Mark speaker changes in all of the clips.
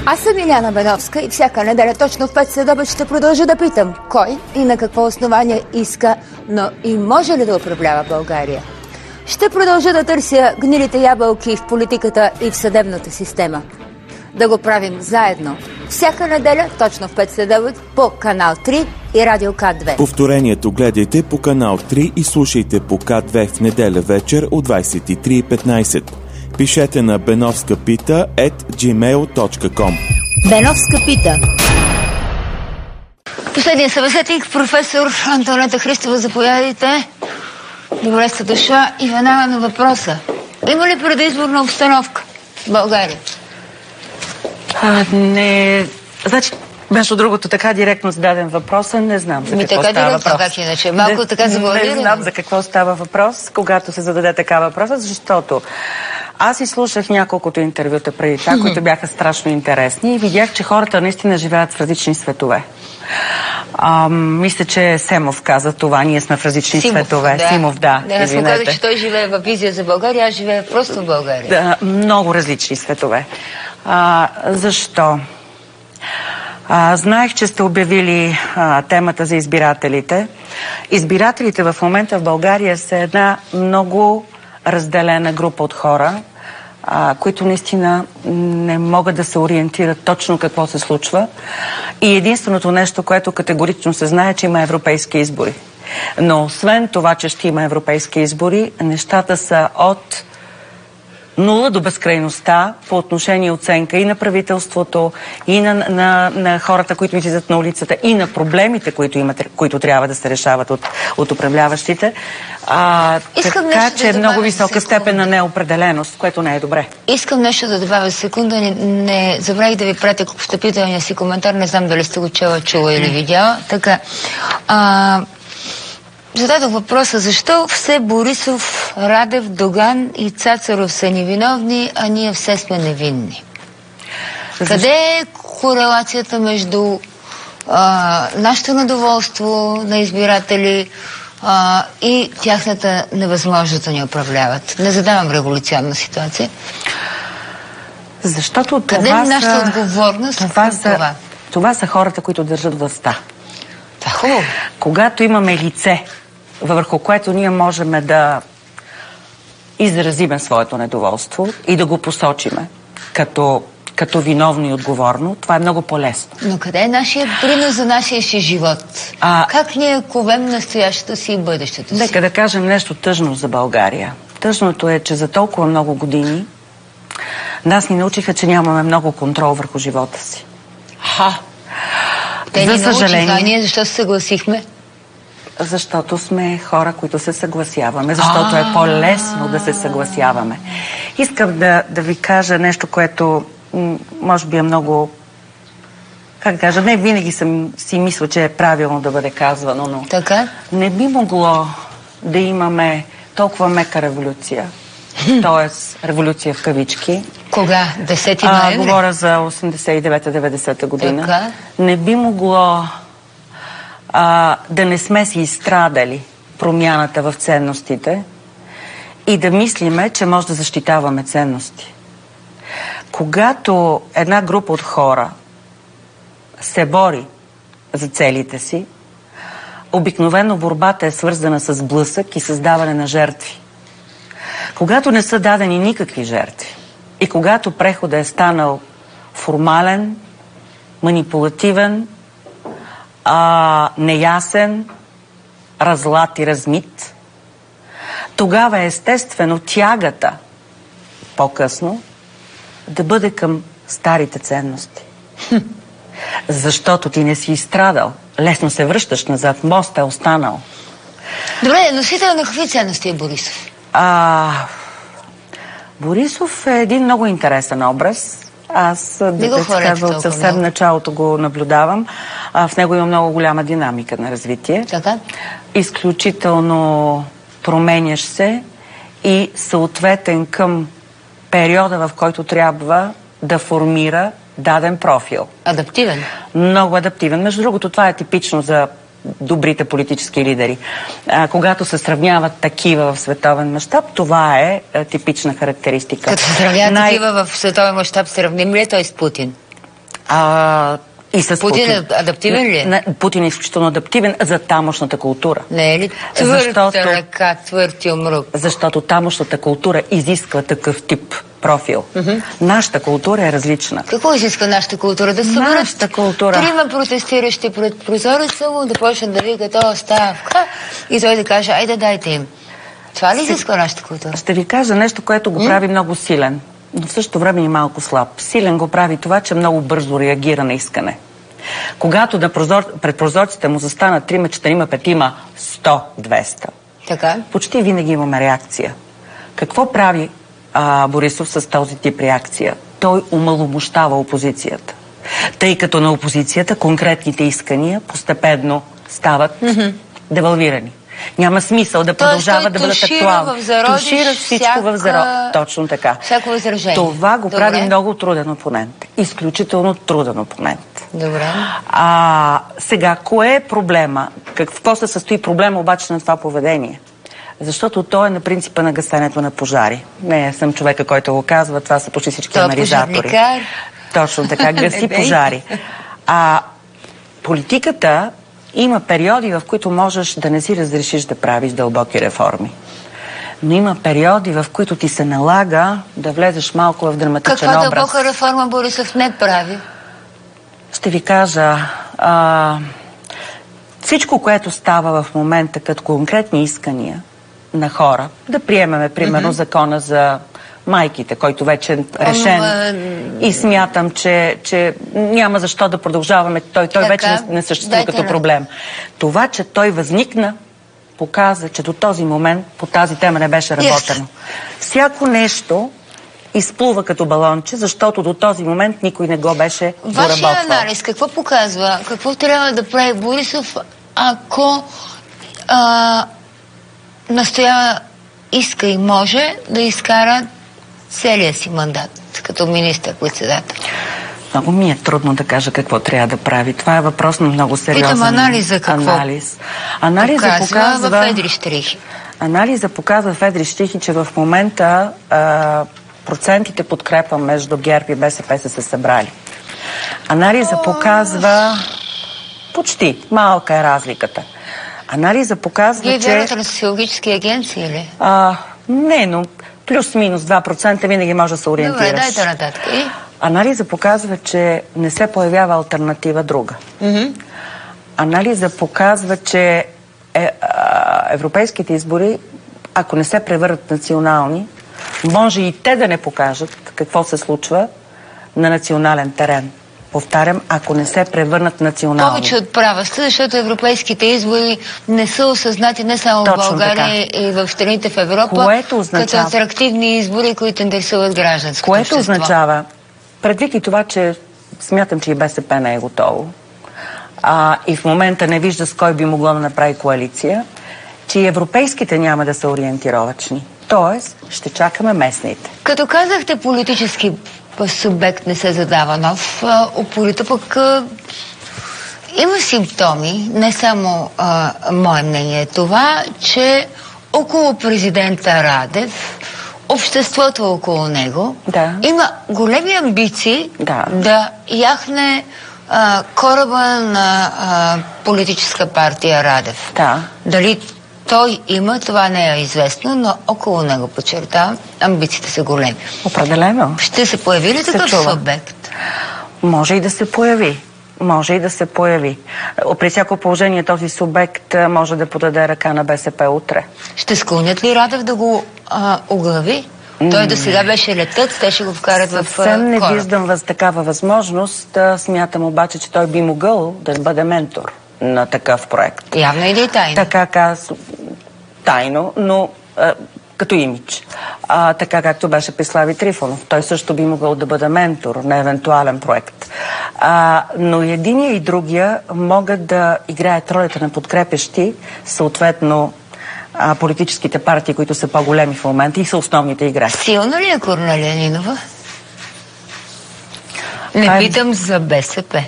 Speaker 1: Аз съм Иляна Беновска и всяка неделя точно в 5 следобед ще продължа да питам кой и на какво основание иска, но и може ли да управлява България. Ще продължа да търся гнилите ябълки в политиката и в съдебната система. Да го правим заедно. Всяка неделя точно в 5 следобед по канал 3 и Радио К2.
Speaker 2: Повторението гледайте по канал 3 и слушайте по К2 в неделя вечер от 23:15. Пишете на benovskapita@gmail.com.
Speaker 1: Беновска пита. Последният събеседник, професор Антонета Христова, заповядайте. Добре сте дошла и веднага на въпроса. Има ли предизборна обстановка в България?
Speaker 3: Не. Значи, между другото, така директно зададен въпроса, не знам за какво става въпрос.
Speaker 1: Как иначе? Малко така завуалирано.
Speaker 3: Не знам за какво става въпрос, когато се зададе така въпроса, защото аз изслушах няколкото интервюта преди това, които бяха страшно интересни и видях, че хората наистина живеят в различни светове. Мисля, че Семов каза това. Ние сме в различни светове.
Speaker 1: Да.
Speaker 3: Симов, да.
Speaker 1: Аз му казах, че той живее във визия за България, аз живея просто в България.
Speaker 3: Да, много различни светове. Защо? Знаех, че сте обявили темата за избирателите. Избирателите в момента в България са една много разделена група от хора, които наистина не могат да се ориентират точно какво се случва. И единственото нещо, което категорично се знае, че има европейски избори. Но освен това, че ще има европейски избори, нещата са от нула до безкрайността по отношение оценка и на правителството, и на хората, които излизат на улицата, и на проблемите, които трябва да се решават от управляващите. Така че е много висока степен на неопределеност, което не е добре.
Speaker 1: Искам нещо да добавя секунда. Не забравих да ви пратя встъпителния си коментар. Не знам дали сте го чула или видяла. Така. Зададох въпроса, защо все Борисов, Радев, Доган и Цацаров са невиновни, а ние все сме невинни? Къде е корелацията между нашето недоволство на избиратели и тяхната невъзможност да ни управляват? Не задавам революционна ситуация.
Speaker 3: Защото
Speaker 1: къде е нашата отговорност?
Speaker 3: Това са хората, които държат властта.
Speaker 1: Това е хубаво.
Speaker 3: Когато имаме лице, върху което ние можем да изразиме своето недоволство и да го посочиме като виновно и отговорно, това е много по-лесно.
Speaker 1: Но къде е нашия принос за нашия си живот? Как ние ковем настоящето си и бъдещето си?
Speaker 3: Нека да кажем нещо тъжно за България. Тъжното е, че за толкова много години нас ни научиха, че нямаме много контрол върху живота си.
Speaker 1: Те ни научиха, а ние защо се съгласихме?
Speaker 3: Защото сме хора, които се съгласяваме, защото е по-лесно да се съгласяваме. Искам да ви кажа нещо, което може би е много, как да кажа, не винаги съм си мисля, че е правилно да бъде казвано, но не би могло да имаме толкова мека революция, т.е. революция в кавички.
Speaker 1: Кога? 10 ноември?
Speaker 3: Говоря за 89-90 година. Не би могло да не сме си изстрадали промяната в ценностите и да мислиме, че може да защитаваме ценности. Когато една група от хора се бори за целите си, обикновено борбата е свързана с блъсък и създаване на жертви. Когато не са дадени никакви жертви и когато преходът е станал формален, манипулативен, неясен, разлат и размит, тогава е естествено тягата по-късно да бъде към старите ценности. Защото ти не си изстрадал. Лесно се връщаш назад. Мост е останал.
Speaker 1: Добре, носител на какви ценности е Борисов?
Speaker 3: Борисов е един много интересен образ. Аз, от съвсем началото го наблюдавам. В него има много голяма динамика на развитие. Изключително променяш се и съответен към периода, в който трябва да формира даден профил.
Speaker 1: Адаптивен.
Speaker 3: Много адаптивен. Между другото, това е типично за добрите политически лидери. Когато се сравняват такива в световен мащаб, това е типична характеристика.
Speaker 1: Като се сравняват такива в световен мащаб, сравним ли е той с Путин?
Speaker 3: И с
Speaker 1: Путин е адаптивен ли е?
Speaker 3: Путин е изключително адаптивен за тамошната култура.
Speaker 1: Не е ли твърдата ръка, твърд юмрук?
Speaker 3: Защото тамошната култура изисква такъв тип профил. Нашата култура е различна.
Speaker 1: Какво изисква нашата култура? Да съберат трима протестиращи пред прозореца му, да почнат да викат, оставка, и той да каже, айде дайте им. Това ли изисква нашата култура?
Speaker 3: Ще ви кажа нещо, което го прави много силен, но в същото време и малко слаб. Силен го прави това, че много бързо реагира на искане. Когато пред прозорците му застанат 3, 4, 5, 100, 200.
Speaker 1: Така?
Speaker 3: Почти винаги имаме реакция. Какво прави Борисов с този тип реакция? Той омаломощава опозицията. Тъй като на опозицията конкретните искания постепенно стават девалвирани. Няма смисъл да продължават да бъдат актуални. Тушира всичко в зародиш. Точно така.
Speaker 1: Всяко възражение.
Speaker 3: Това го прави много труден опонент. Изключително труден опонент.
Speaker 1: Добре.
Speaker 3: Сега, кое е проблема? Какво се състои проблема обаче на това поведение? Защото то е на принципа на гасенето на пожари. Не съм човека, който го казва, това са почти всички анализатори. Точно така, гаси пожари. Политиката има периоди, в които можеш да не си разрешиш да правиш дълбоки реформи. Но има периоди, в които ти се налага да влезеш малко в драматичен образ.
Speaker 1: Каква дълбока реформа Борисов не прави?
Speaker 3: Ще ви кажа, всичко, което става в момента като конкретни искания на хора, да приемеме, примерно, закона за майките, който вече е решен и смятам, че няма защо да продължаваме. Той вече не съществува като проблем. Това, че той възникна, показа, че до този момент по тази тема не беше работено. Всяко нещо изплува като балонче, защото до този момент никой не го беше доработвал.
Speaker 1: Вашия анализ какво показва? Какво трябва да прави Борисов, ако настоява, иска и може да изкара целия си мандат като министър-председател?
Speaker 3: Много ми е трудно да кажа какво трябва да прави. Това е въпрос на много сериозен
Speaker 1: Питам анализа какво
Speaker 3: Анализа показва
Speaker 1: в едри щрихи.
Speaker 3: Анализа показва в едри щрихи, че в момента процентите подкрепа между ГЕРБ и БСП са се събрали. Анализа показва почти, малка е разликата. Анализа показва,
Speaker 1: Вие вярвате на социологически агенции или?
Speaker 3: Не, но плюс-минус 2% винаги може да се ориентираш.
Speaker 1: Добре, дайте нататък.
Speaker 3: Анализа показва, че не се появява алтернатива друга. Анализа показва, че европейските избори, ако не се превърнат национални, може и те да не покажат какво се случва на национален терен. Повтарям, ако не се превърнат национални.
Speaker 1: Повече от права сте, защото европейските избори не са осъзнати не само в България и в страните в Европа, като атрактивни избори, които интересуват гражданското общество.
Speaker 3: Което означава, предвид и това, че смятам, че и БСП не е готово, и в момента не вижда с кой би могло да направи коалиция, че и европейските няма да са ориентировачни. Тоест, ще чакаме местните.
Speaker 1: Като казахте, политически субект не се задава нов, упорито пък има симптоми, не само мое мнение, това, че около президента Радев, обществото около него, има големи амбиции да яхне кораба на политическа партия Радев. Дали той има, това не е известно, но около него, подчертавам, амбициите са големи.
Speaker 3: Определено.
Speaker 1: Ще се появи ли такъв субект?
Speaker 3: Може и да се появи. Може и да се появи. При всяко положение този субект може да подаде ръка на БСП утре.
Speaker 1: Ще склонят ли Радев да го оглави? Той до сега беше летец, те ще го вкарат в кораб.
Speaker 3: Съвсем не виждам такава възможност. Смятам обаче, че той би могъл да бъде ментор на такъв проект.
Speaker 1: Явно или тайно?
Speaker 3: Така тайно, но като имидж. Така както беше при Слави Трифонов. Той също би могъл да бъде ментор на евентуален проект. Но и единия и другия могат да играят ролята на подкрепещи, съответно политическите партии, които са по-големи в момента и са основните играчи.
Speaker 1: Силна ли е Корнелия Нинова? Не питам за БСП.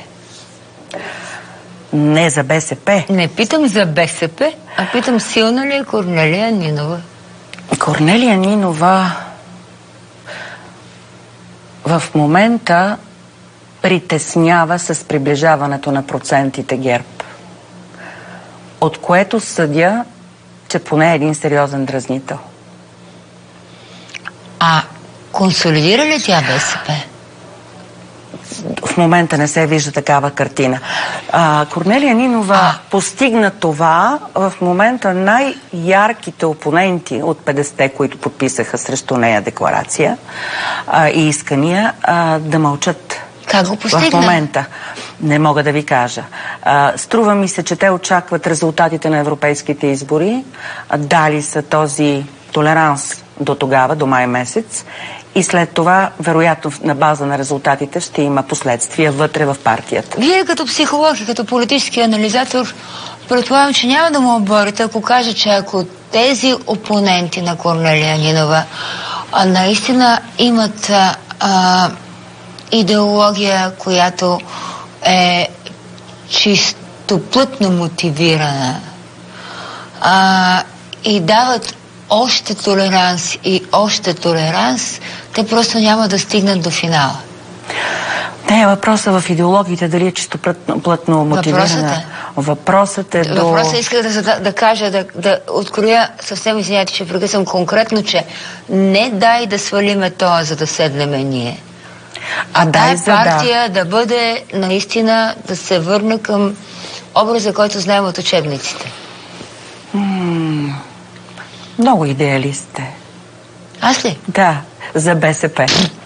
Speaker 3: Не за БСП.
Speaker 1: Не питам за БСП, а питам силна ли е Корнелия Нинова?
Speaker 3: Корнелия Нинова в момента притеснява с приближаването на процентите ГЕРБ. От което съдя, че поне е един сериозен дразнител.
Speaker 1: А консолидира ли тя БСП?
Speaker 3: В момента не се вижда такава картина. Корнелия Нинова постигна това. В момента най-ярките опоненти от 50-те, които подписаха срещу нея декларация и искания, да мълчат.
Speaker 1: Как го постигна?
Speaker 3: В момента не мога да ви кажа. Струва ми се, че те очакват резултатите на европейските избори. Дали са този толеранс до тогава, до май месец. И след това, вероятно, на база на резултатите ще има последствия вътре в партията.
Speaker 1: Вие като психолог и като политически анализатор, предполагам, че няма да му оборите, ако кажа, че ако тези опоненти на Корнелия Нинова наистина имат идеология, която е чистоплътно мотивирана и дават още толеранс и още толеранс, те просто няма да стигнат до финала.
Speaker 3: Не е въпросът в идеологиите, дали е чистоплътно мотивирана. Въпросът е до...
Speaker 1: Въпросът исках да кажа, да откроя съвсем, извинявайте, че прекъсвам конкретно, че не дай да свалиме това, за да седнеме ние. Тая партия да бъде наистина, да се върне към образа, който знаем от учебниците.
Speaker 3: Много идеалист сте.
Speaker 1: Аз ли?
Speaker 3: Да, за БСП.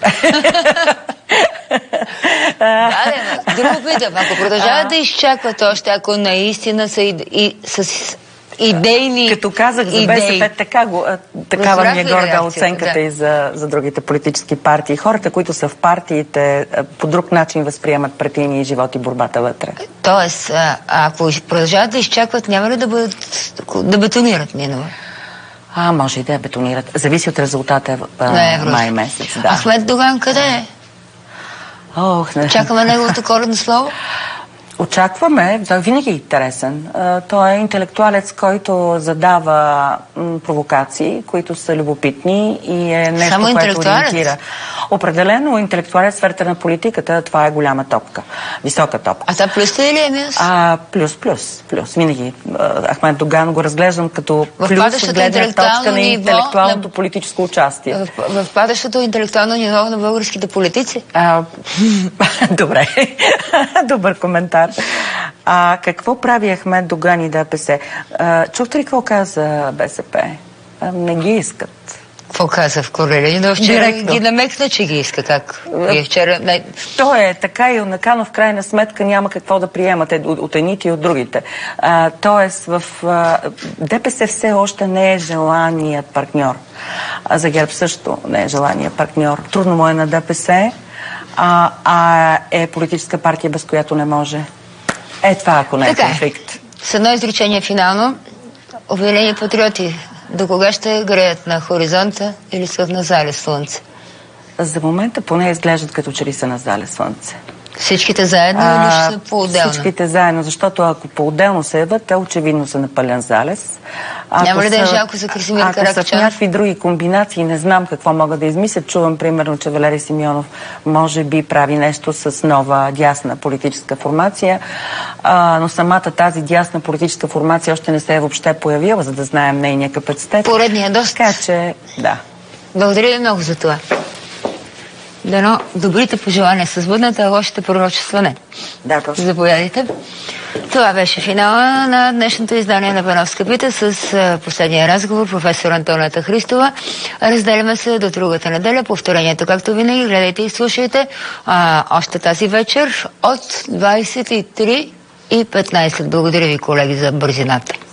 Speaker 1: Друго питам. Ако продължават да изчакват още, ако наистина са с идейни...
Speaker 3: Като казах за БСП, такава ми е горда оценката и за другите политически партии. Хората, които са в партиите, по друг начин възприемат партийния живот и борбата вътре.
Speaker 1: Тоест, ако продължават да изчакват, няма ли да бетонират Нинова?
Speaker 3: Може и да я бетонират. Зависи от резултата май месец. Да.
Speaker 1: Ахмед Доган къде е? Чакаме неговото коледно слово?
Speaker 3: Очакваме. Той винаги е интересен. Той е интелектуалец, който задава провокации, които са любопитни и е нещо, което ориентира. Определено интелектуалец в сферата на политиката, това е голяма топка. Висока топка.
Speaker 1: А това плюс или е минус?
Speaker 3: Плюс. Винаги Ахмед Доган го разглеждам като плюс от гледна точка на интелектуалното политическо участие.
Speaker 1: В падащото интелектуално ниво на българските политици?
Speaker 3: Добре. Добър коментар. Какво прави Ахмед Доган и ДПС? Чухте ли какво каза БСП? Не ги искат.
Speaker 1: Какво каза в Корнелия? Но вчера ги намекна, че ги иска. Как?
Speaker 3: То е така и Наканов в крайна сметка няма какво да приемате от едните и от другите. Тоест в ДПС все още не е желаният партньор. За ГЕРБ също не е желаният партньор. Трудно му е на ДПС, е политическа партия, без която не може. Това, ако не е конфликт.
Speaker 1: С едно изречение финално. Обединени патриоти, до кога ще греят на хоризонта или са на залез слънце?
Speaker 3: За момента поне изглеждат като че ли са на залез слънце.
Speaker 1: Всичките заедно или ще са по-отделно?
Speaker 3: Всичките заедно, защото ако по-отделно се яват, те очевидно са на пълен залез.
Speaker 1: Няма ли да е жалко за Красимир Каракачанов?
Speaker 3: Ако са в някакви други комбинации, не знам какво могат да измислят. Чувам примерно, че Валери Симеонов може би прави нещо с нова дясна политическа формация, но самата тази дясна политическа формация още не се е въобще появила, за да знаем нейния капацитет.
Speaker 1: Поредния доста.
Speaker 3: Така че, да.
Speaker 1: Благодаря ви много за това. Дано добрите пожелания се сбъднат, а лошите пророчества не.
Speaker 3: Да, точно.
Speaker 1: Заповядайте. Това беше финала на днешното издание на Бановска пита с последния разговор професор Антонията Христова. Разделяме се до другата неделя. Повторението, както винаги, гледайте и слушайте още тази вечер от 23:15. Благодаря ви, колеги, за бързината.